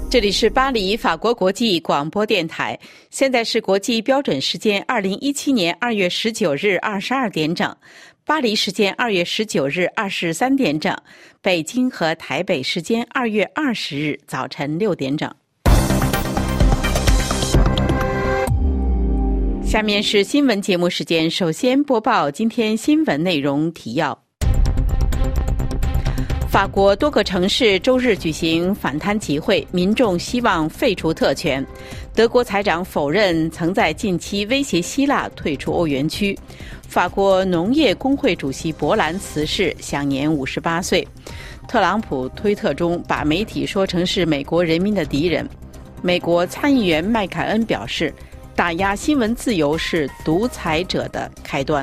这里是巴黎法国国际广播电台，现在是国际标准时间2017年2月19日22点整，巴黎时间2月19日23点整，北京和台北时间2月20日早晨6点整。下面是新闻节目时间，首先播报今天新闻内容提要。法国多个城市周日举行反贪集会，民众希望废除特权。德国财长否认曾在近期威胁希腊退出欧元区。法国农业工会主席博兰辞世，享年58岁。特朗普推特中把媒体说成是美国人民的敌人。美国参议员麦凯恩表示，打压新闻自由是独裁者的开端。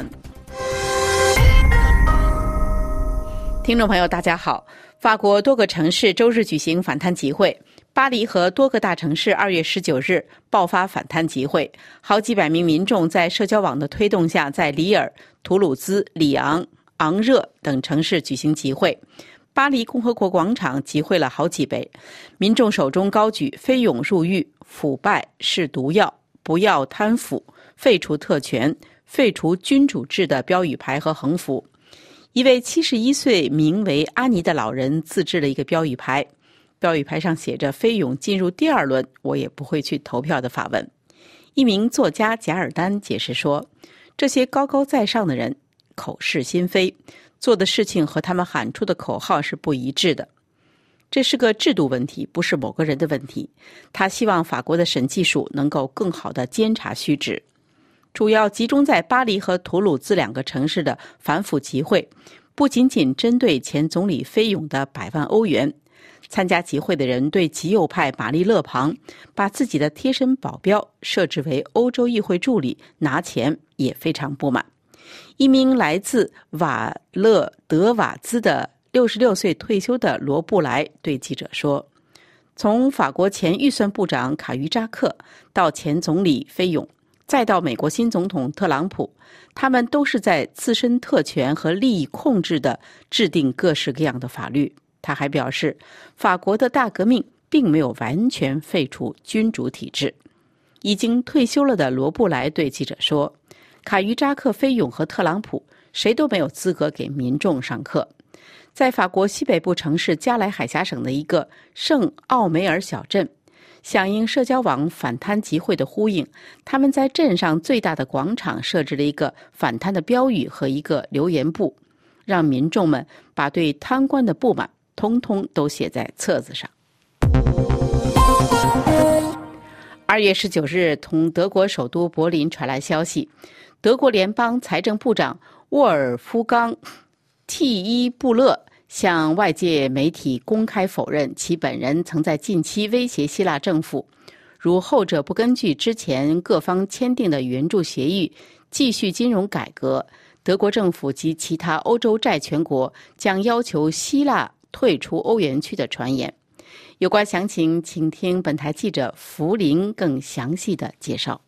听众朋友大家好，法国多个城市周日举行反贪集会，巴黎和多个大城市2月19日爆发反贪集会，好几百名民众在社交网的推动下，在里尔、图鲁兹、里昂、昂热等城市举行集会。巴黎共和国广场集会了好几倍，民众手中高举飞涌入狱、腐败是毒药、不要贪腐、废除特权、废除君主制的标语牌和横幅。一位71岁名为阿尼的老人自制了一个标语牌，标语牌上写着飞涌进入第二轮我也不会去投票的法文。一名作家贾尔丹解释说，这些高高在上的人口是心非，做的事情和他们喊出的口号是不一致的。这是个制度问题，不是某个人的问题。他希望法国的审计署能够更好地监察虚职。主要集中在巴黎和图鲁兹两个城市的反腐集会，不仅仅针对前总理菲永的100万欧元。参加集会的人对极右派玛丽勒庞把自己的贴身保镖设置为欧洲议会助理拿钱也非常不满。一名来自瓦勒德瓦兹的66岁退休的罗布莱对记者说，从法国前预算部长卡于扎克到前总理菲永，再到美国新总统特朗普，他们都是在自身特权和利益控制地制定各式各样的法律。他还表示，法国的大革命并没有完全废除君主体制。已经退休了的罗布莱对记者说，卡于扎克、菲永和特朗普谁都没有资格给民众上课。在法国西北部城市加莱海峡省的一个圣奥梅尔小镇，响应社交网反贪集会的呼应，他们在镇上最大的广场设置了一个反贪的标语和一个留言簿，让民众们把对贪官的不满通通都写在册子上。2月19日，从德国首都柏林传来消息，德国联邦财政部长沃尔夫冈·蒂伊布勒向外界媒体公开否认其本人曾在近期威胁希腊政府，如后者不根据之前各方签订的援助协议继续金融改革，德国政府及其他欧洲债权国将要求希腊退出欧元区的传言。有关详情，请听本台记者福林更详细的介绍。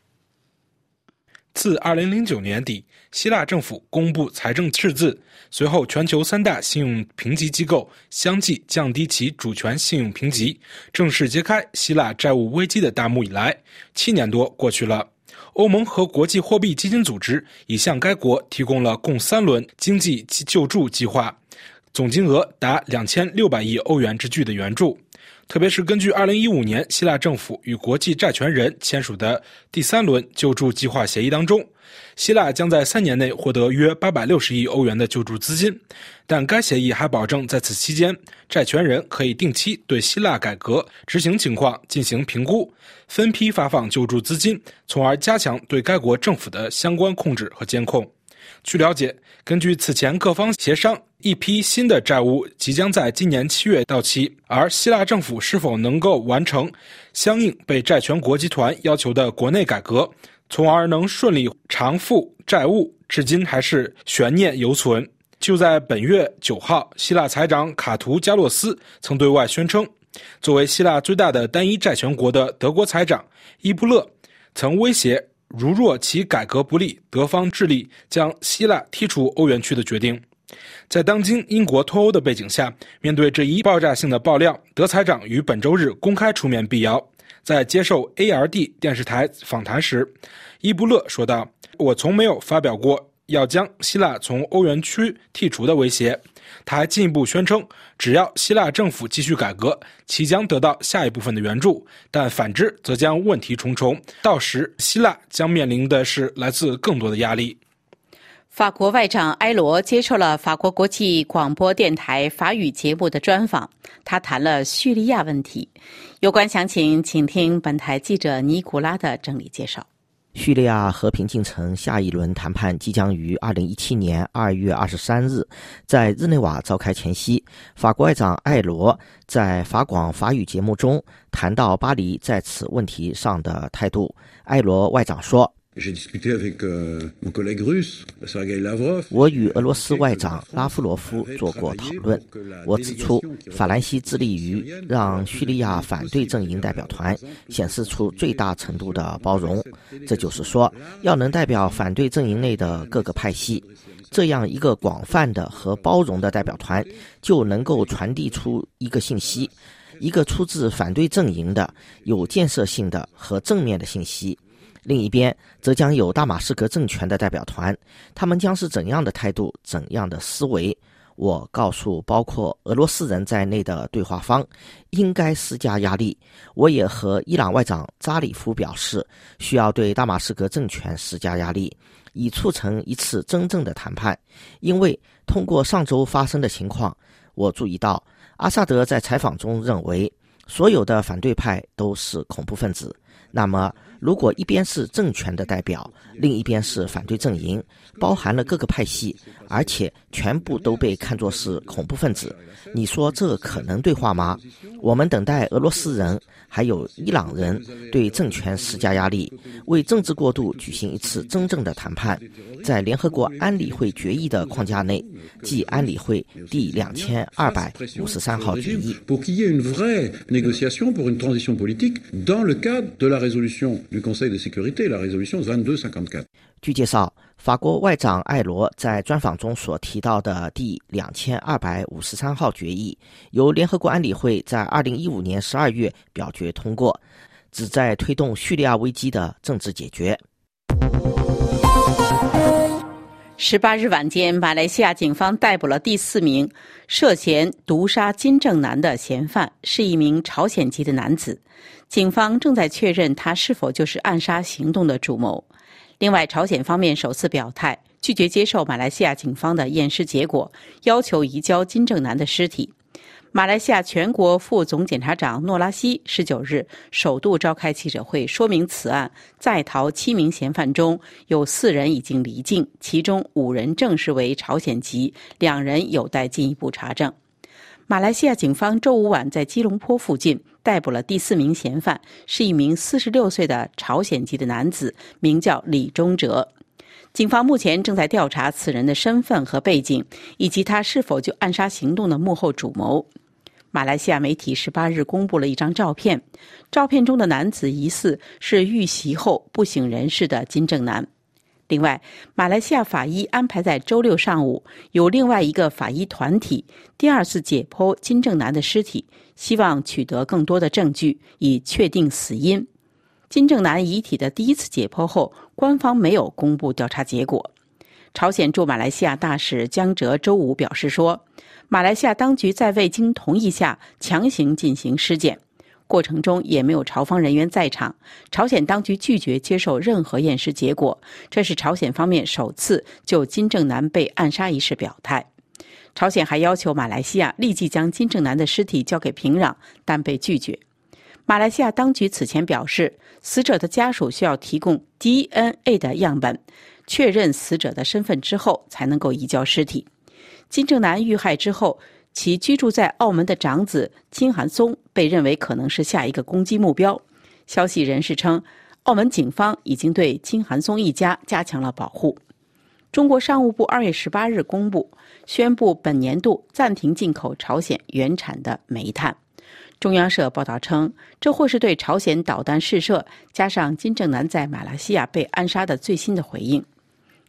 自2009年底，希腊政府公布财政赤字，随后全球3大信用评级机构相继降低其主权信用评级，正式揭开希腊债务危机的大幕以来，7年多过去了。欧盟和国际货币基金组织已向该国提供了共3轮经济救助计划，总金额达2600亿欧元之巨的援助。特别是根据2015年希腊政府与国际债权人签署的第3轮救助计划协议当中，希腊将在3年内获得约860亿欧元的救助资金，但该协议还保证在此期间，债权人可以定期对希腊改革执行情况进行评估，分批发放救助资金，从而加强对该国政府的相关控制和监控。据了解，根据此前各方协商，一批新的债务即将在今年7月到期，而希腊政府是否能够完成相应被债权国集团要求的国内改革，从而能顺利偿付债务，至今还是悬念犹存。就在本月9号，希腊财长卡图加洛斯曾对外宣称，作为希腊最大的单一债权国的德国财长伊布勒曾威胁，如若其改革不力，德方致力将希腊踢出欧元区的决定。 在当今英国脱欧的背景下，面对这一爆炸性的爆料，德财长于本周日公开出面辟谣。在接受 ARD 电视台访谈时，伊布勒说道：“我从没有发表过要将希腊从欧元区剔除的威胁。”他还进一步宣称，只要希腊政府继续改革，其将得到下一部分的援助，但反之则将问题重重，到时希腊将面临的是来自更多的压力。 法国外长埃罗接受了法国国际广播电台法语节目的专访，他谈了叙利亚问题。有关详情，请听本台记者尼古拉的整理介绍。 叙利亚和平进程下一轮谈判即将于2017年2月23日在日内瓦召开前夕，法国外长埃罗在法广法语节目中谈到巴黎在此问题上的态度。埃罗外长说，我与俄罗斯外长拉夫罗夫做过讨论，我指出法兰西致力于让叙利亚反对阵营代表团显示出最大程度的包容，这就是说要能代表反对阵营内的各个派系，这样一个广泛的和包容的代表团就能够传递出一个信息，一个出自反对阵营的有建设性的和正面的信息。另一边则将有大马士革政权的代表团，他们将是怎样的态度，怎样的思维。我告诉包括俄罗斯人在内的对话方应该施加压力。我也和伊朗外长扎里夫表示，需要对大马士革政权施加压力，以促成一次真正的谈判。因为通过上周发生的情况，我注意到阿萨德在采访中认为所有的反对派都是恐怖分子。那么如果一边是政权的代表，另一边是反对阵营，包含了各个派系，而且全部都被看作是恐怖分子，你说这可能对话吗？我们等待俄罗斯人还有伊朗人对政权施加压力，为政治过渡举行一次真正的谈判，在联合国安理会决议的框架内，即安理会第2253号决议。据介绍，法国外长埃罗在专访中所提到的第2253号决议，由联合国安理会在2015年12月表决通过，旨在推动叙利亚危机的政治解决。 18日晚间，马来西亚警方逮捕了第4名涉嫌毒杀金正男的嫌犯，是一名朝鲜籍的男子。警方正在确认他是否就是暗杀行动的主谋。另外，朝鲜方面首次表态，拒绝接受马来西亚警方的验尸结果，要求移交金正男的尸体。马来西亚全国副总检察长诺拉西19日首度召开记者会，说明此案在逃7名嫌犯中有4人已经离境，其中5人证实为朝鲜籍，2人有待进一步查证。马来西亚警方周五晚在吉隆坡附近逮捕了第4名嫌犯，是一名46岁的朝鲜籍的男子，名叫李忠哲。警方目前正在调查此人的身份和背景，以及他是否就暗杀行动的幕后主谋。马来西亚媒体18日公布了一张照片，照片中的男子疑似是遇袭后不省人事的金正男。另外，马来西亚法医安排在周6上午有另外一个法医团体第2次解剖金正男的尸体，希望取得更多的证据以确定死因。金正男遗体的第1次解剖后，官方没有公布调查结果。朝鲜驻马来西亚大使江哲周五表示说，马来西亚当局在未经同意下强行进行尸检，过程中也没有朝方人员在场，朝鲜当局拒绝接受任何验尸结果，这是朝鲜方面首次就金正男被暗杀一事表态。朝鲜还要求马来西亚立即将金正男的尸体交给平壤，但被拒绝。马来西亚当局此前表示，死者的家属需要提供 DNA 的样本，确认死者的身份之后才能够移交尸体。金正男遇害之后，其居住在澳门的长子金韩松被认为可能是下一个攻击目标。消息人士称，澳门警方已经对金韩松一家加强了保护。中国商务部2月18日公布，宣布本年度暂停进口朝鲜原产的煤炭。中央社报道称，这或是对朝鲜导弹试射加上金正男在马来西亚被暗杀的最新的回应。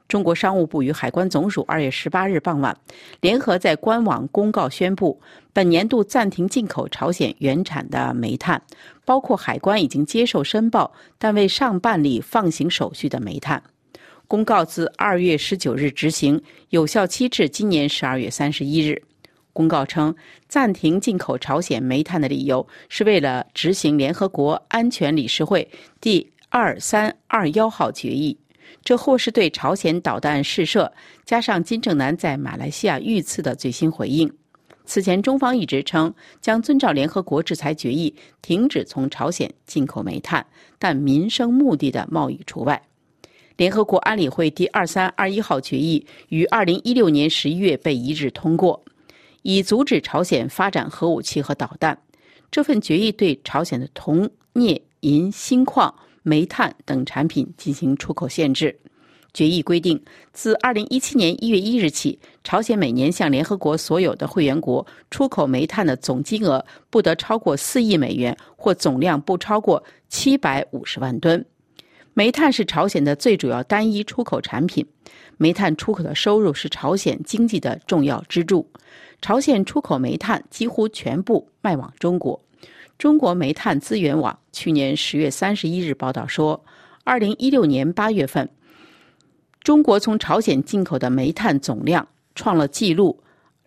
中国商务部与海关总署2月18日傍晚联合在官网公告宣布，本年度暂停进口朝鲜原产的煤炭，包括海关已经接受申报但未上办理放行手续的煤炭。公告自2月19日执行，有效期至今年12月31日。公告称，暂停进口朝鲜煤炭的理由是为了执行联合国安全理事会第2321号决议，这或是对朝鲜导弹试射加上金正男在马来西亚遇刺的最新回应。此前中方一直称将遵照联合国制裁决议停止从朝鲜进口煤炭，但民生目的的贸易除外。联合国安理会第2321号决议于2016年11月被一致通过，以阻止朝鲜发展核武器和导弹。这份决议对朝鲜的铜、镍、银、锌矿、煤炭等产品进行出口限制。决议规定，自2017年1月1日起，朝鲜每年向联合国所有的会员国出口煤炭的总金额不得超过4亿美元，或总量不超过750万吨。煤炭是朝鲜的最主要单一出口产品，煤炭出口的收入是朝鲜经济的重要支柱。朝鲜出口煤炭几乎全部卖往中国。中国煤炭资源网去年10月31日报道说，2016年8月份，中国从朝鲜进口的煤炭总量创了纪录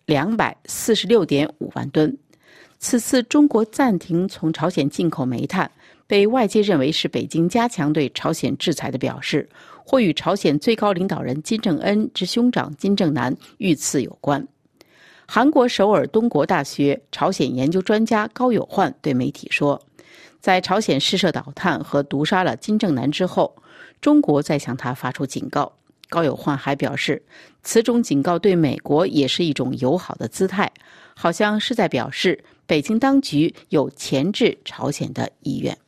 246.5万吨。此次中国暂停从朝鲜进口煤炭，被外界认为是北京加强对朝鲜制裁的表示，或与朝鲜最高领导人金正恩之兄长金正男遇刺有关。韩国首尔东国大学朝鲜研究专家高友焕对媒体说，在朝鲜试射导弹和毒杀了金正男之后，中国再向他发出警告。高友焕还表示，此种警告对美国也是一种友好的姿态，好像是在表示北京当局有钳制朝鲜的意愿。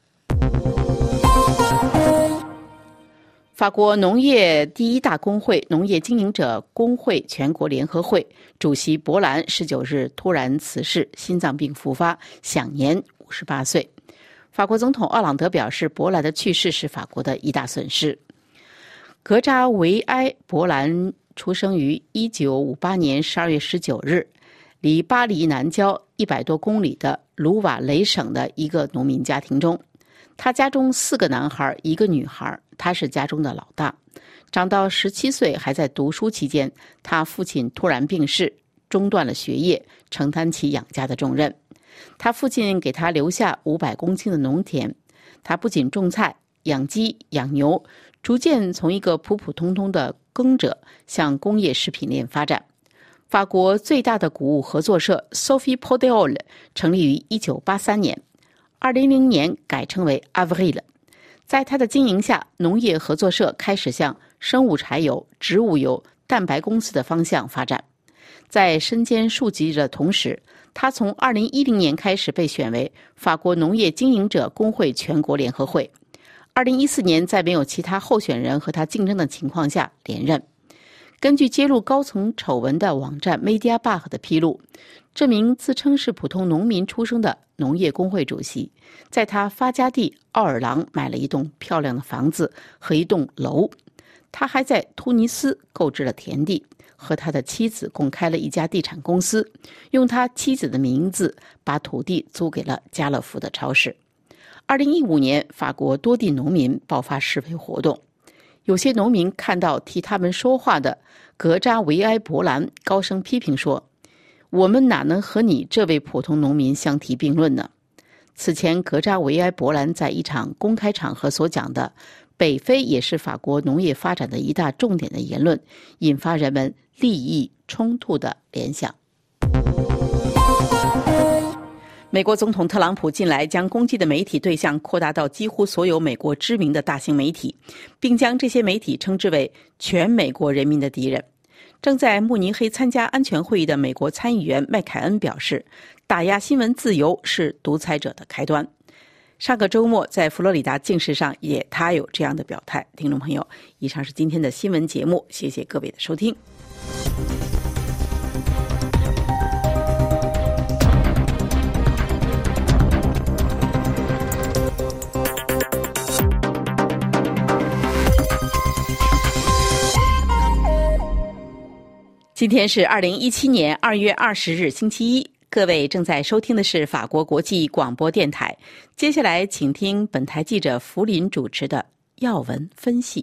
法国农业第一大工会农业经营者工会全国联合会主席博兰19日突然辞世，心脏病复发，享年58岁。法国总统奥朗德表示，博兰的去世是法国的一大损失。格扎维埃·博兰出生于1958年12月19日，离巴黎南郊100多公里的卢瓦雷省的一个农民家庭中。他家中4个男孩1个女孩，他是家中的老大。长到17岁还在读书期间，他父亲突然病逝，中断了学业，承担起养家的重任。他父亲给他留下500公顷的农田，他不仅种菜、养鸡、养牛，逐渐从一个普普通通的耕者向工业食品链发展。法国最大的谷物合作社 Sophie Podéol 成立于1983年，2000年改称为 Avril。 在他的经营下，农业合作社开始向生物柴油、植物油、蛋白公司的方向发展。在身兼数职的同时，他从2010年开始被选为法国农业经营者工会全国联合会。2014年，在没有其他候选人和他竞争的情况下连任。根据揭露高层丑闻的网站 MediaBug 的披露，这名自称是普通农民出身的农业工会主席，在他发家地奥尔良买了一栋漂亮的房子和一栋楼。他还在突尼斯购置了田地，和他的妻子共开了一家地产公司，用他妻子的名字把土地租给了家乐福的超市。2015年，法国多地农民爆发示威活动，有些农民看到替他们说话的格扎维埃·博兰，高声批评说，我们哪能和你这位普通农民相提并论呢？此前，格扎维埃·博兰在一场公开场合所讲的北非也是法国农业发展的一大重点的言论，引发人们利益冲突的联想。美国总统特朗普近来将攻击的媒体对象扩大到几乎所有美国知名的大型媒体，并将这些媒体称之为全美国人民的敌人。正在慕尼黑参加安全会议的美国参议员麦凯恩表示，打压新闻自由是独裁者的开端。上个周末在佛罗里达境事上他有这样的表态。听众朋友，以上是今天的新闻节目，谢谢各位的收听。 今天是2017年2月20日星期一，各位正在收听的是法国国际广播电台。接下来请听本台记者福林主持的要闻分析。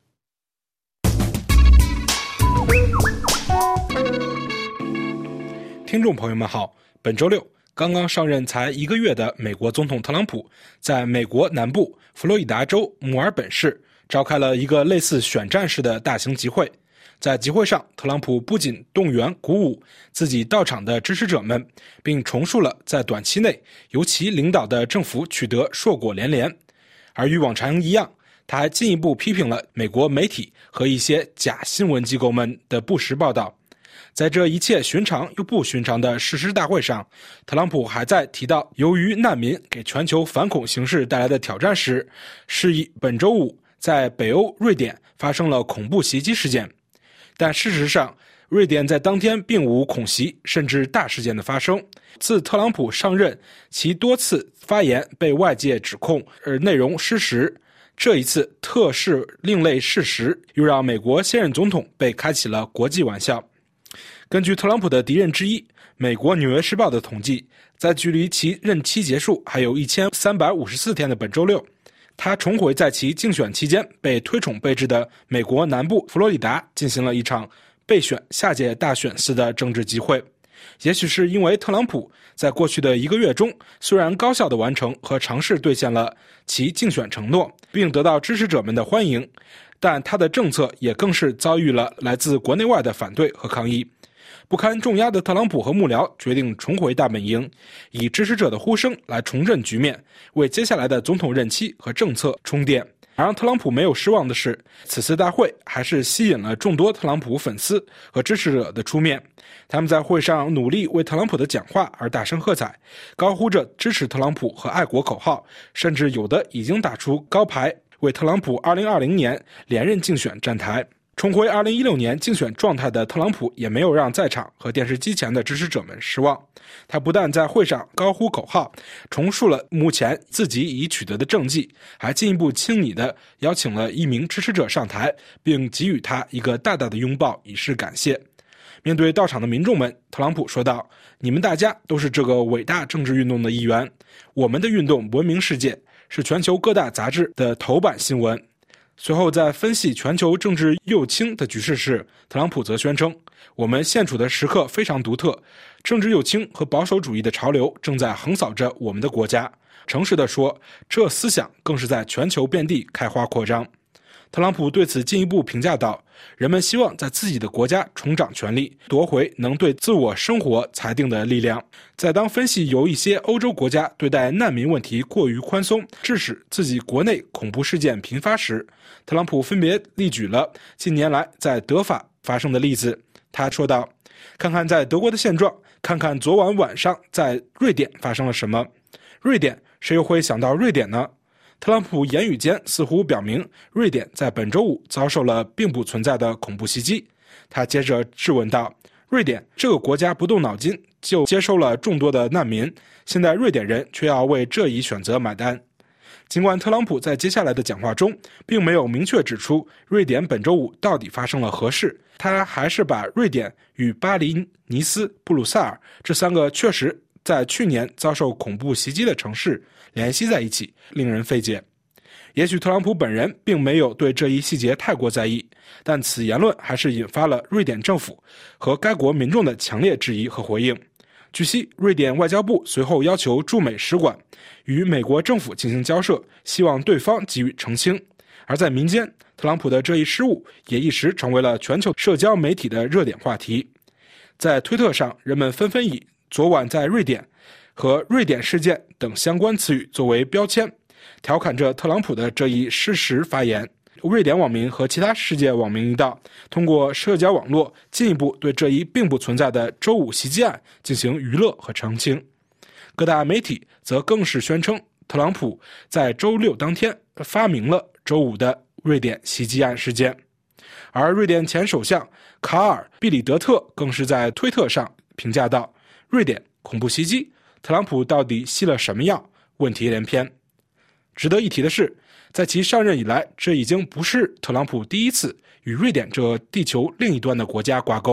听众朋友们好，本周六刚刚上任才1个月的美国总统特朗普在美国南部佛罗里达州墨尔本市召开了一个类似选战式的大型集会。在集会上，特朗普不仅动员鼓舞自己到场的支持者们，并重述了在短期内由其领导的政府取得硕果连连。而与往常一样，他还进一步批评了美国媒体和一些假新闻机构们的不实报道。在这一切寻常又不寻常的誓师大会上，特朗普还在提到由于难民给全球反恐形势带来的挑战时，示意本周五在北欧瑞典发生了恐怖袭击事件。但事实上，瑞典在当天并无恐袭甚至大事件的发生。自特朗普上任，其多次发言被外界指控而内容失实，这一次特示另类事实，又让美国现任总统被开起了国际玩笑。根据特朗普的敌人之一美国《纽约时报》的统计，在距离其任期结束还有1354天的本周六，他重回在其竞选期间被推崇备至的美国南部佛罗里达进行了一场备选下届大选似的政治集会。也许是因为特朗普在过去的1个月中虽然高效地完成和尝试兑现了其竞选承诺，并得到支持者们的欢迎，但他的政策也更是遭遇了来自国内外的反对和抗议。不堪重压的特朗普和幕僚决定重回大本营，以支持者的呼声来重振局面，为接下来的总统任期和政策充电。而让特朗普没有失望的是，此次大会还是吸引了众多特朗普粉丝和支持者的出面。他们在会上努力为特朗普的讲话而大声喝彩，高呼着支持特朗普和爱国口号，甚至有的已经打出高牌，为特朗普2020年连任竞选站台。重回2016年竞选状态的特朗普也没有让在场和电视机前的支持者们失望。他不但在会上高呼口号，重述了目前自己已取得的政绩，还进一步亲昵地邀请了一名支持者上台，并给予他一个大大的拥抱以示感谢。面对到场的民众们，特朗普说道：“你们大家都是这个伟大政治运动的一员，我们的运动闻名世界，是全球各大杂志的头版新闻。”随后在分析全球政治右倾的局势时，特朗普则宣称，我们现处的时刻非常独特，政治右倾和保守主义的潮流正在横扫着我们的国家。诚实地说，这思想更是在全球遍地开花扩张。特朗普对此进一步评价道，人们希望在自己的国家重掌权力，夺回能对自我生活裁定的力量。在当分析由一些欧洲国家对待难民问题过于宽松，致使自己国内恐怖事件频发时，特朗普分别例举了近年来在德法发生的例子。他说道，看看在德国的现状，看看昨晚晚上在瑞典发生了什么。瑞典，谁又会想到瑞典呢？特朗普言语间似乎表明，瑞典在本周五遭受了并不存在的恐怖袭击。他接着质问道，瑞典这个国家不动脑筋就接收了众多的难民，现在瑞典人却要为这一选择买单。尽管特朗普在接下来的讲话中并没有明确指出瑞典本周五到底发生了何事，他还是把瑞典与巴黎、尼斯、布鲁塞尔这3个确实在去年遭受恐怖袭击的城市联系在一起，令人费解。也许特朗普本人并没有对这一细节太过在意，但此言论还是引发了瑞典政府和该国民众的强烈质疑和回应。据悉，瑞典外交部随后要求驻美使馆与美国政府进行交涉，希望对方给予澄清。而在民间，特朗普的这一失误也一时成为了全球社交媒体的热点话题。在推特上，人们纷纷以昨晚在瑞典和瑞典事件等相关词语作为标签，调侃着特朗普的这一失实发言。瑞典网民和其他世界网民一道，通过社交网络进一步对这一并不存在的周五袭击案进行娱乐和澄清。各大媒体则更是宣称，特朗普在周六当天发明了周五的瑞典袭击案事件。而瑞典前首相卡尔·毕里德特更是在推特上评价道，瑞典恐怖袭击，特朗普到底吸了什么药？问题连篇。值得一提的是，在其上任以来，这已经不是特朗普第一次与瑞典这地球另一端的国家挂钩。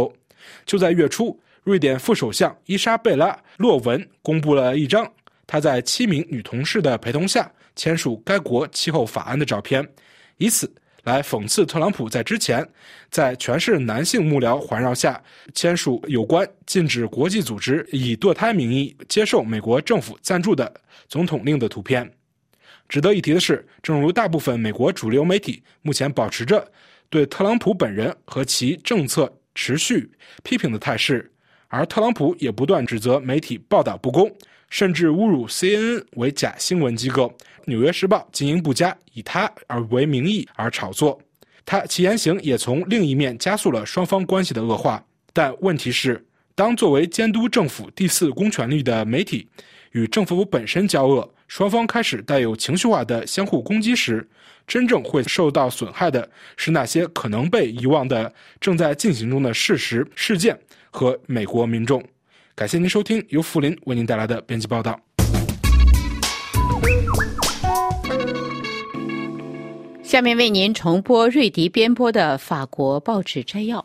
就在月初，瑞典副首相伊莎贝拉·洛文公布了一张她在7名女同事的陪同下签署该国气候法案的照片，以此来讽刺特朗普在之前在全是男性幕僚环绕下签署有关禁止国际组织以堕胎名义接受美国政府赞助的总统令的图片。值得一提的是，正如大部分美国主流媒体目前保持着对特朗普本人和其政策持续批评的态势，而特朗普也不断指责媒体报道不公，甚至侮辱 CNN 为假新闻机构，纽约时报经营不佳，以他而为名义而炒作。其言行也从另一面加速了双方关系的恶化。但问题是，当作为监督政府第4公权力的媒体与政府本身交恶，双方开始带有情绪化的相互攻击时，真正会受到损害的是那些可能被遗忘的正在进行中的事实、事件和美国民众。感谢您收听由福林为您带来的编辑报道。 下面为您重播瑞迪编播的法国报纸摘要。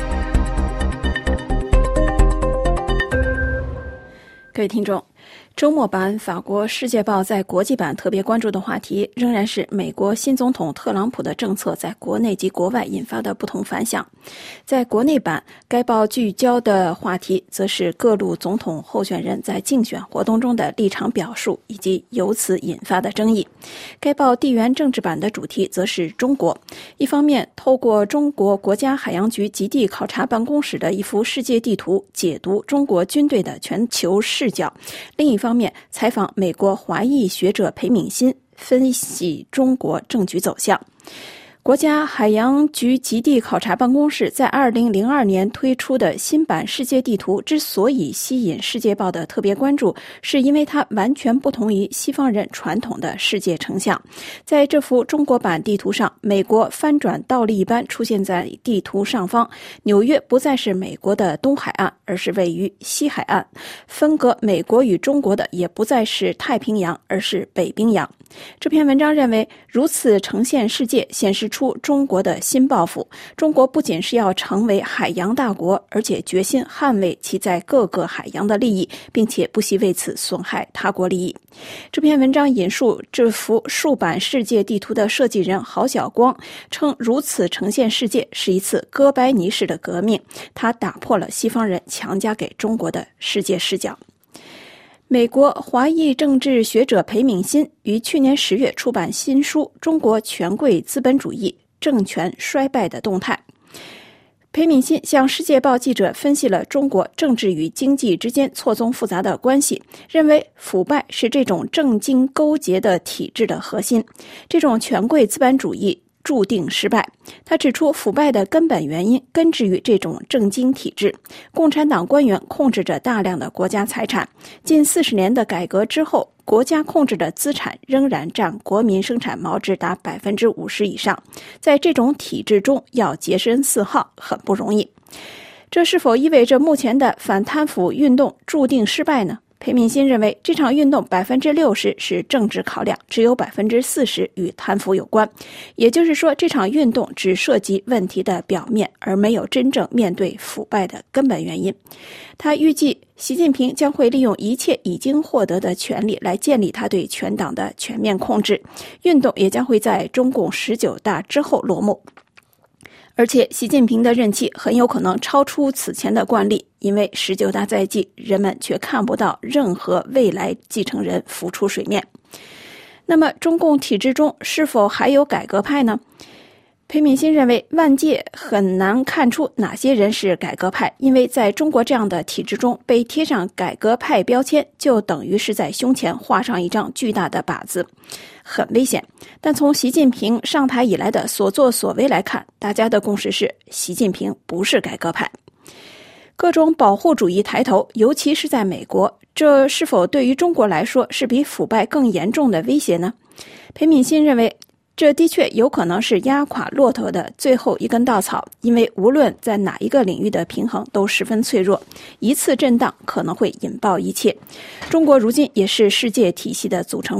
各位听众，周末版法国《世界报》在国际版特别关注的话题仍然是美国新总统特朗普的政策在国内及国外引发的不同反响。在国内版，该报聚焦的话题则是各路总统候选人在竞选活动中的立场表述以及由此引发的争议。该报地缘政治版的主题则是中国，一方面透过中国国家海洋局极地考察办公室的一幅世界地图解读中国军队的全球视角，另一方面采访美国华裔学者裴敏欣，分析中国政局走向。国家海洋局极地考察办公室在2002年推出的新版世界地图之所以吸引《世界报》的特别关注，是因为它完全不同于西方人传统的世界成像。在这幅中国版地图上，美国翻转倒立一般出现在地图上方，纽约不再是美国的东海岸，而是位于西海岸。分隔美国与中国的也不再是太平洋，而是北冰洋。这篇文章认为，如此呈现世界显示出中国的新抱负。中国不仅是要成为海洋大国，而且决心捍卫其在各个海洋的利益，并且不惜为此损害他国利益。这篇文章引述这幅竖版世界地图的设计人郝晓光称，如此呈现世界是一次哥白尼式的革命，它打破了西方人强加给中国的世界视角。美国华裔政治学者裴敏欣于去年10月出版新书《中国权贵资本主义政权衰败的动态》。裴敏欣向《世界报》记者分析了中国政治与经济之间错综复杂的关系，认为腐败是这种政经勾结的体制的核心，这种权贵资本主义注定失败。他指出，腐败的根本原因根植于这种政经体制。共产党官员控制着大量的国家财产，近40年的改革之后，国家控制的资产仍然占国民生产毛值达 50% 以上。在这种体制中要洁身自好很不容易。这是否意味着目前的反贪腐运动注定失败呢？裴敏欣认为，这场运动 60% 是政治考量，只有 40% 与贪腐有关。也就是说，这场运动只涉及问题的表面，而没有真正面对腐败的根本原因。他预计，习近平将会利用一切已经获得的权利来建立他对全党的全面控制。运动也将会在中共19大之后落幕。而且习近平的任期很有可能超出此前的惯例，因为19大在即，人们却看不到任何未来继承人浮出水面。那么中共体制中是否还有改革派呢？裴敏欣认为，外界很难看出哪些人是改革派，因为在中国这样的体制中，被贴上改革派标签就等于是在胸前画上一张巨大的靶子，很危险。但从习近平上台以来的所作所为来看，大家的共识是，习近平不是改革派。各种保护主义抬头，尤其是在美国，这是否对于中国来说是比腐败更严重的威胁呢？裴敏欣认为，这的确有可能是压垮骆驼的最后一根稻草，因为无论在哪一个领域的平衡都十分脆弱，一次震荡可能会引爆一切。中国如今也是世界体系的组成部分，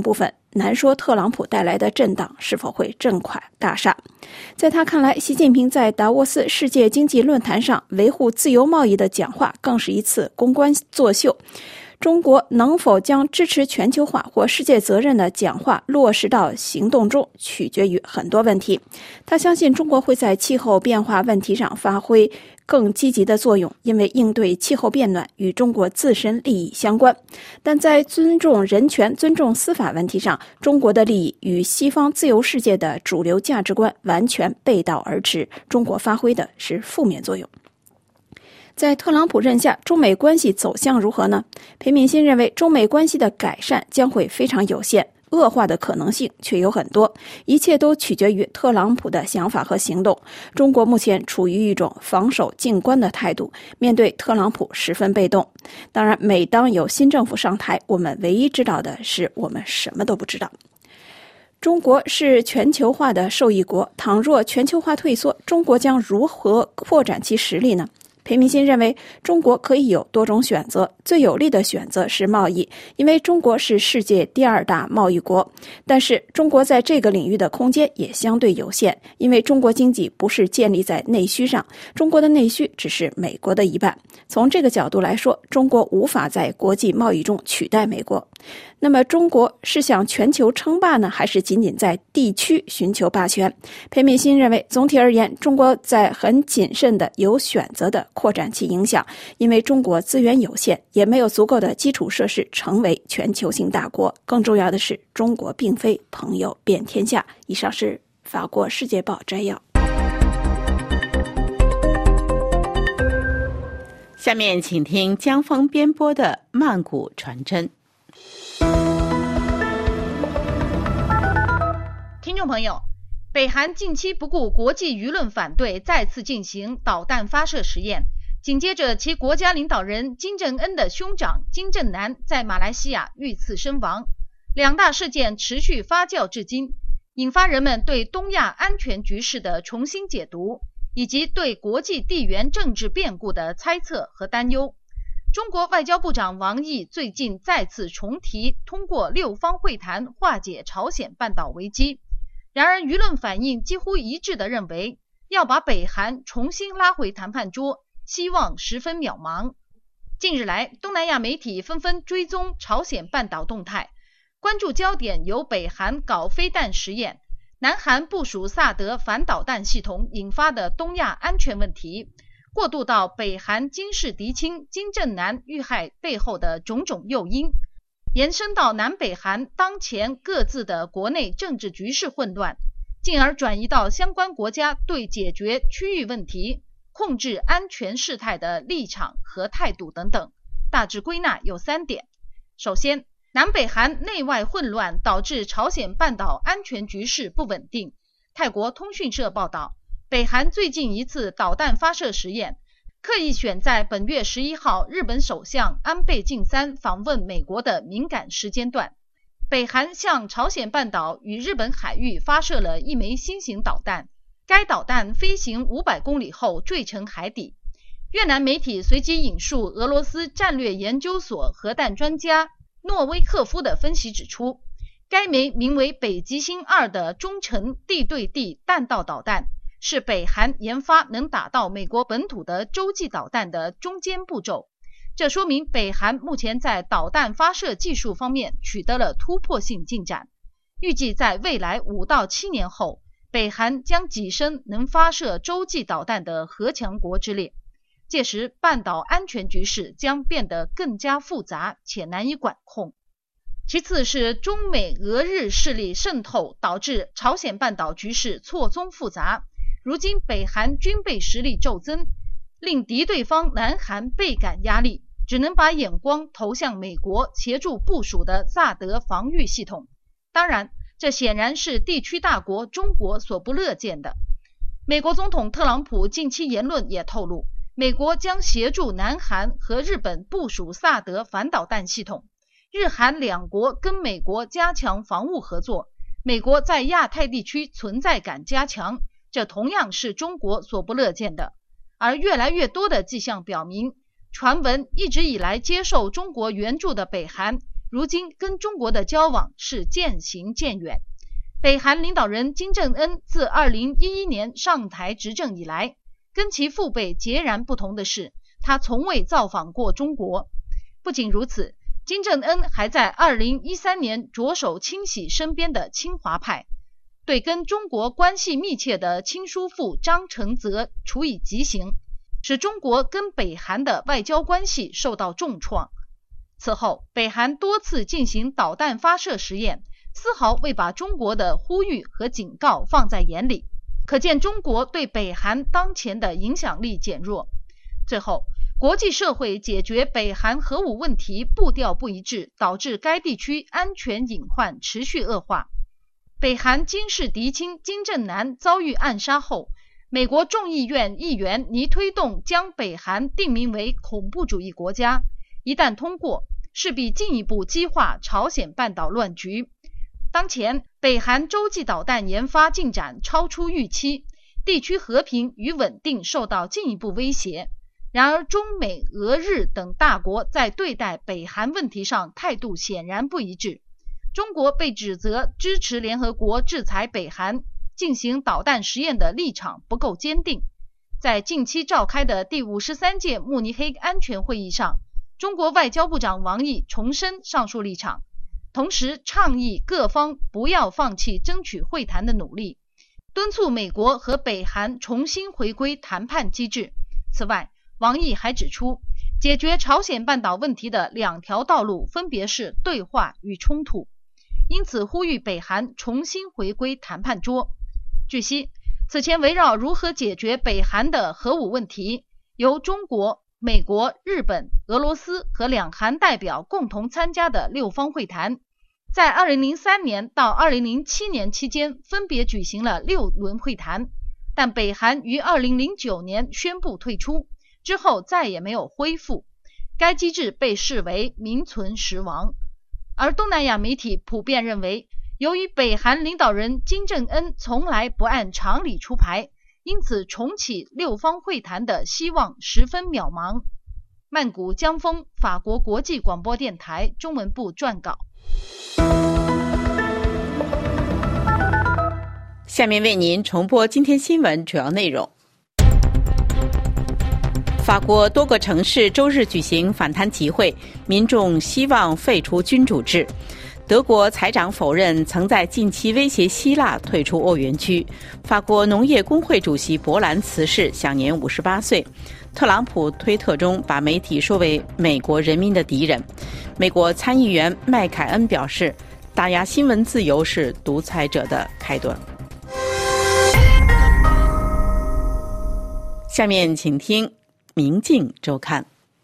难说特朗普带来的震荡是否会震垮大厦。在他看来，习近平在达沃斯世界经济论坛上维护自由贸易的讲话更是一次公关作秀。中国能否将支持全球化或世界责任的讲话落实到行动中，取决于很多问题。他相信中国会在气候变化问题上发挥更积极的作用，因为应对气候变暖与中国自身利益相关。但在尊重人权、尊重司法问题上，中国的利益与西方自由世界的主流价值观完全背道而驰，中国发挥的是负面作用。在特朗普任下，中美关系走向如何呢？裴敏欣认为，中美关系的改善将会非常有限，恶化的可能性却有很多，一切都取决于特朗普的想法和行动。中国目前处于一种防守静观的态度，面对特朗普十分被动。当然，每当有新政府上台，我们唯一知道的是我们什么都不知道。中国是全球化的受益国，倘若全球化退缩，中国将如何扩展其实力呢？裴明欣认为，中国可以有多种选择，最有利的选择是贸易，因为中国是世界第2大贸易国。但是，中国在这个领域的空间也相对有限，因为中国经济不是建立在内需上，中国的内需只是美国的一半。从这个角度来说，中国无法在国际贸易中取代美国。那么，中国是想全球称霸呢，还是仅仅在地区寻求霸权？裴敏欣认为，总体而言，中国在很谨慎的、有选择的扩展其影响，因为中国资源有限，也没有足够的基础设施成为全球性大国。更重要的是，中国并非朋友遍天下。以上是法国世界报摘要。 下面请听江峰编播的《曼谷传真》。 听众朋友，北韩近期不顾国际舆论反对，再次进行导弹发射实验。紧接着，其国家领导人金正恩的兄长金正男在马来西亚遇刺身亡。两大事件持续发酵至今，引发人们对东亚安全局势的重新解读，以及对国际地缘政治变故的猜测和担忧。中国外交部长王毅最近再次重提通过6方会谈化解朝鲜半岛危机。然而，舆论反应几乎一致地认为，要把北韩重新拉回谈判桌，希望十分渺茫。近日来，东南亚媒体纷纷追踪朝鲜半岛动态，关注焦点由北韩搞飞弹实验、南韩部署萨德反导弹系统引发的东亚安全问题，过渡到北韩金氏嫡亲金正男遇害背后的种种诱因，延伸到南北韩当前各自的国内政治局势混乱，进而转移到相关国家对解决区域问题、控制安全事态的立场和态度等等。大致归纳有3点。首先，南北韩内外混乱导致朝鲜半岛安全局势不稳定。泰国通讯社报道，北韩最近一次导弹发射实验刻意选在本月11号日本首相安倍晋三访问美国的敏感时间段。北韩向朝鲜半岛与日本海域发射了一枚新型导弹，该导弹飞行500公里后坠沉海底。越南媒体随即引述俄罗斯战略研究所核弹专家诺维克夫的分析指出，该枚名为北极星2的中程地对地弹道导弹是北韩研发能打到美国本土的洲际导弹的中间步骤。这说明北韩目前在导弹发射技术方面取得了突破性进展，预计在未来5到7年后，北韩将跻身能发射洲际导弹的核强国之列。届时，半岛安全局势将变得更加复杂且难以管控。其次是中美俄日势力渗透，导致朝鲜半岛局势错综复杂。如今北韩军备实力骤增，令敌对方南韩倍感压力，只能把眼光投向美国协助部署的萨德防御系统。当然，这显然是地区大国中国所不乐见的。美国总统特朗普近期言论也透露，美国将协助南韩和日本部署萨德反导弹系统。日韩两国跟美国加强防务合作，美国在亚太地区存在感加强，这同样是中国所不乐见的。而越来越多的迹象表明，传闻一直以来接受中国援助的北韩如今跟中国的交往是渐行渐远。北韩领导人金正恩自2011年上台执政以来，跟其父辈截然不同的是，他从未造访过中国。不仅如此，金正恩还在2013年着手清洗身边的亲华派，对跟中国关系密切的亲叔父张承泽处以极刑，使中国跟北韩的外交关系受到重创。此后，北韩多次进行导弹发射实验，丝毫未把中国的呼吁和警告放在眼里，可见中国对北韩当前的影响力减弱。最后，国际社会解决北韩核武问题步调不一致，导致该地区安全隐患持续恶化。北韩金氏嫡亲金正男遭遇暗杀后，美国众议院议员拟推动将北韩定名为恐怖主义国家，一旦通过，势必进一步激化朝鲜半岛乱局。当前，北韩洲际导弹研发进展超出预期，地区和平与稳定受到进一步威胁。然而，中美俄日等大国在对待北韩问题上态度显然不一致。中国被指责支持联合国制裁北韩进行导弹实验的立场不够坚定。在近期召开的第53届慕尼黑安全会议上，中国外交部长王毅重申上述立场，同时倡议各方不要放弃争取会谈的努力，敦促美国和北韩重新回归谈判机制。此外，王毅还指出，解决朝鲜半岛问题的两条道路分别是对话与冲突，因此呼吁北韩重新回归谈判桌。据悉，此前围绕如何解决北韩的核武问题，由中国、美国、日本、俄罗斯和两韩代表共同参加的六方会谈，在2003年到2007年期间分别举行了6轮会谈，但北韩于2009年宣布退出，之后再也没有恢复，该机制被视为名存实亡。而东南亚媒体普遍认为，由于北韩领导人金正恩从来不按常理出牌，因此重启六方会谈的希望十分渺茫。曼谷江峰，法国国际广播电台中文部撰稿。 下面为您重播今天新闻主要内容。法国多个城市周日举行反贪集会，民众希望废除君主制。德国财长否认曾在近期威胁希腊退出欧元区。法国农业工会主席博兰辞世，享年58岁。特朗普推特中把媒体说为美国人民的敌人。美国参议员麦凯恩表示，打压新闻自由是独裁者的开端。下面请听《明镜周刊》。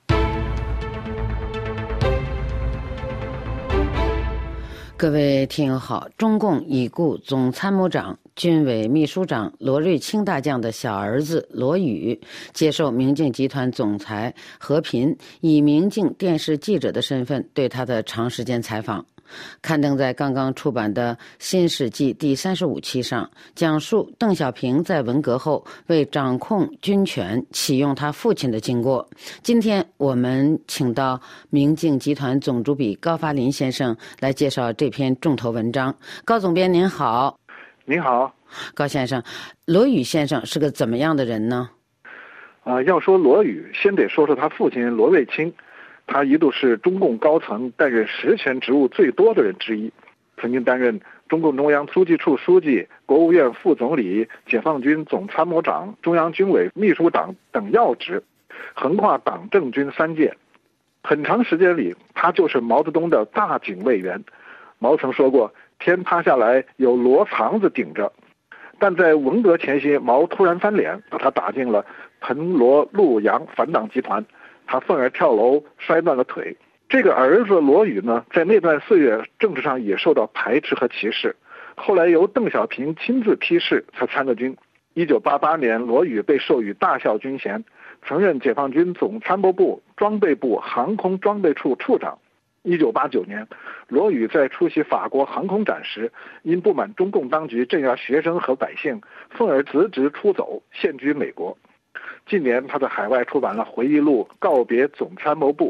各位听友好，中共已故总参谋长、军委秘书长罗瑞卿大将的小儿子罗宇接受明镜集团总裁何平以明镜电视记者的身份对他的长时间采访。刊登在刚刚出版的《新世纪》第35期上，讲述邓小平在文革后为掌控军权启用他父亲的经过。今天我们请到明镜集团总主笔高发林先生来介绍这篇重头文章。高总编您好。 您好。 高先生，罗宇先生是个怎么样的人呢？ 要说罗宇，先得说说他父亲罗瑞卿。他一度是中共高层担任实权职务最多的人之一，曾经担任中共中央书记处书记、国务院副总理、解放军总参谋长、中央军委秘书长等要职，横跨党政军3界。很长时间里，他就是毛泽东的大警卫员。毛曾说过，天塌下来有罗藏子顶着。但在文革前夕，毛突然翻脸，把他打进了彭罗陆杨反党集团。他愤而跳楼，摔断了腿。这个儿子罗宇呢，在那段岁月政治上也受到排斥和歧视。后来由邓小平亲自批示才参了军。1988年，罗宇被授予大校军衔，曾任解放军总参谋部装备部航空装备处处长。1989年，罗宇在出席法国航空展时，因不满中共当局镇压学生和百姓，愤而辞职出走，现居美国。近年，他在海外出版了回忆录《告别总参谋部》。